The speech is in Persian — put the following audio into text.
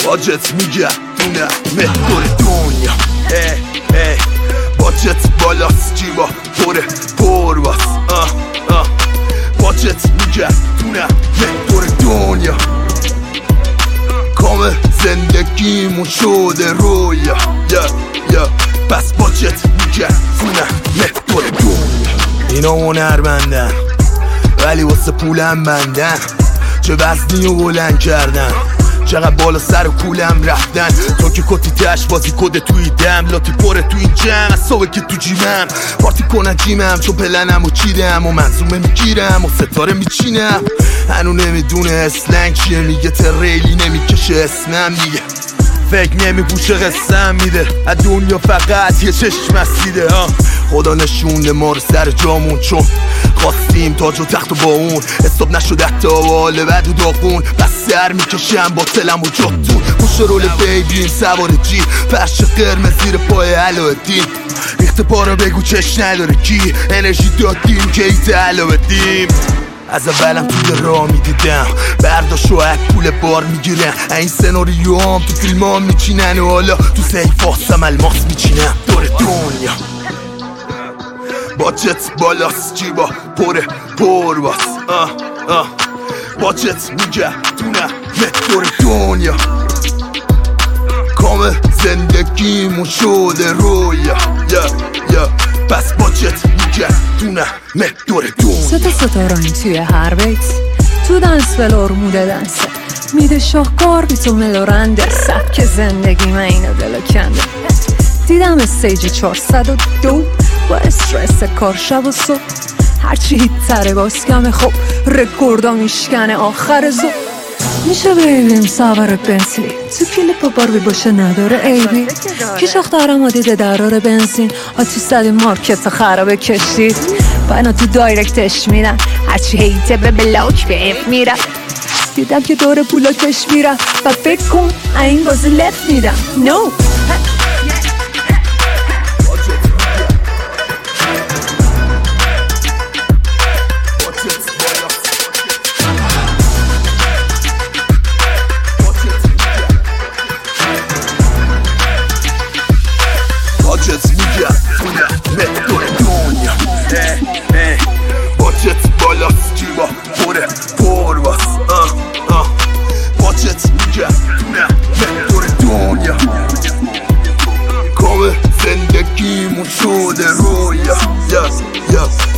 باجت میگردونه مهدور دنیا باجت بالاست جیبا پر باس باجت میگردونه مهدور دنیا کامل زندگیمون شده رویا پس باجت میگردونه مهدور دنیا. اینا هنرمندن ولی واسه پولم بندن، چه وزنی و بلند کردن، چقدر بالا سر و کولم رفتن. تو که کتی تش بازی کده توی دم، لاتی پره توی این جمع از صبح که تو جیمم پارتی کنن جیمم، چون پلنم و چیدم و منظومه میگیرم و ستاره میچینم. هنو نمیدونه اسلنگ چیه، میگه تریلی نمیکشه اسمم دیگه، فکر نمیپوشه قسم میده از دنیا فقط یه چشم اسیده. خدا نشونده ما رو سر جامون، چون خواستیم تاج و تخت و با اون حساب نشده حتی حال بد و داغون. بس سر میکشم با تلم و جاتون، پشت رول بیبیم سوار جی، فرش قرمز زیر پای علایالدین. ریخت پا رو بگو چش نداره کی، انرژی دادیم که ایت علایالدین. از اولم توی راه میدیدم برداشت و پول بار میگیرن، این سناریو هم تو فیلم ها میچینن و حالا تو سیف هاستم الماس میچینم. دور دنیا باجت بالاست جیبا پر باس باجت میگردونه مهدور دنیا کامل زندگیمون شده رویا پس باجت میگردونه مهدور دنیا. ستارانی توی هر بیت تو دنس ولور موده دنسه میده شاهکار بی تو ملورنده، سبک زندگی من اینو دل کنده. دیدم استیج 402 با استرس کار شب و صبح، هرچی هیت تره باز کمه، خب رکوردا میشکنه آخر زو. میشه بریم سوار بنسلی تو کلیپ باربی باشه نداره ایبی، کی شاخترم دیده درار بنزین آتی صد مارکت خرابه کشید. بنا تو دایرکتش میرن هرچی هیته به بلاک به اف میرن، دیدم که دور پولاکش میرن و فکر کن این بازی لفت میرن. نو باجت میگردونه مهدور دنیا باجت بالاست جیبا پر باس باجت میگردونه مهدور دنیا کامل زندگیمون شده رویا